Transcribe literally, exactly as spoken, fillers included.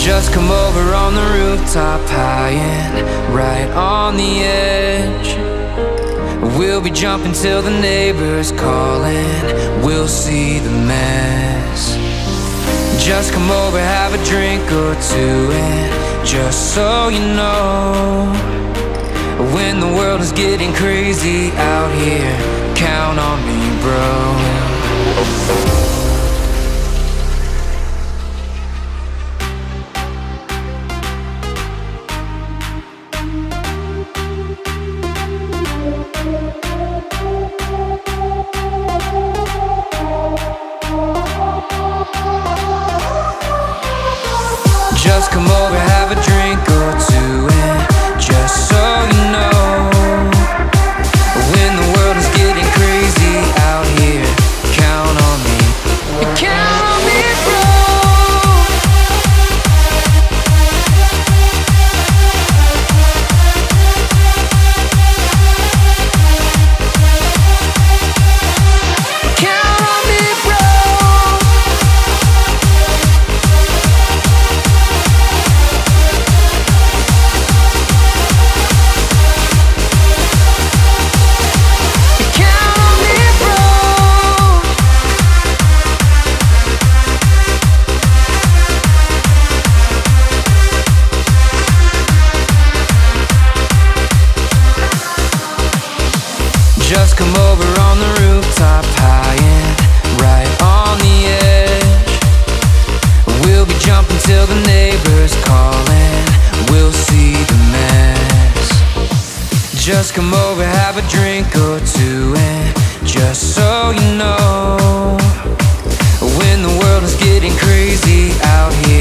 Just come over on the rooftop, high and right on the edge. We'll be jumping till the neighbors calling. We'll see the mess. Just come over, have a drink or two, and just so you know, when the world is getting crazy out here, count on me, bro. Just come over, have a drink or two, and just so you know, when the world is getting crazy out here, count on me. Count on me, bro. Count on me, bro. Just come over on the rooftop, high and right on the edge. We'll be jumping till the neighbors calling. We'll see the mess. Just come over, have a drink or two, and just so you know, when the world is getting crazy out here,